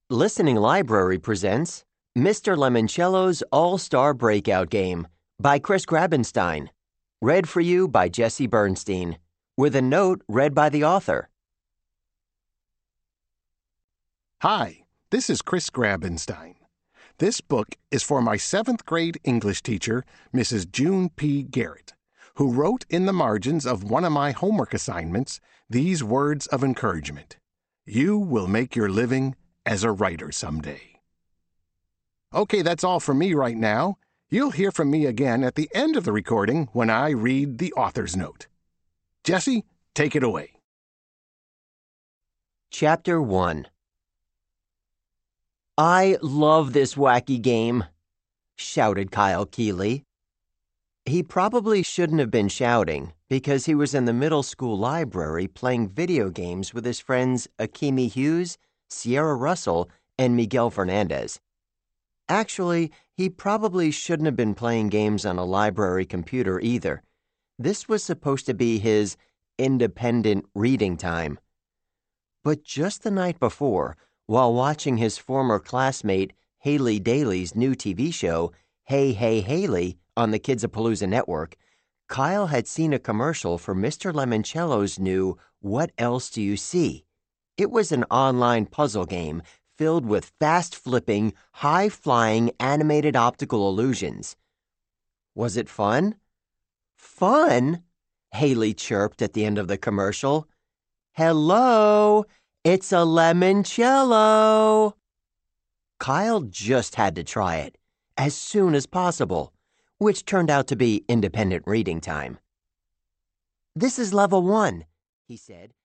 Listening Library presents Mr. Lemoncello's All-Star Breakout Game by Chris Grabenstein. Read for you by Jesse Bernstein, with a note read by the author. Hi, this is Chris Grabenstein. This book is for my 7th grade English teacher, Mrs. June P. Garrett, who wrote in the margins of one of my homework assignments these words of encouragement. You will make your living as a writer someday. Okay, that's all from me right now. You'll hear from me again at the end of the recording when I read the author's note. Jesse, take it away. Chapter 1. I love this wacky game, shouted Kyle Keeley. He probably shouldn't have been shouting because he was in the middle school library playing video games with his friends Akimi Hughes, Sierra Russell, and Miguel Fernandez. Actually, he probably shouldn't have been playing games on a library computer either. This was supposed to be his independent reading time. But just the night before, while watching his former classmate Haley Daly's new TV show, Hey Hey Haley, on the Kidsapalooza Network, Kyle had seen a commercial for Mr. Lemoncello's new What Else Do You See? It was an online puzzle game filled with fast-flipping, high-flying animated optical illusions. Was it fun? Fun? Haley chirped at the end of the commercial. Hello, it's a Lemoncello. Kyle just had to try it, as soon as possible, which turned out to be independent reading time. This is level 1, he said,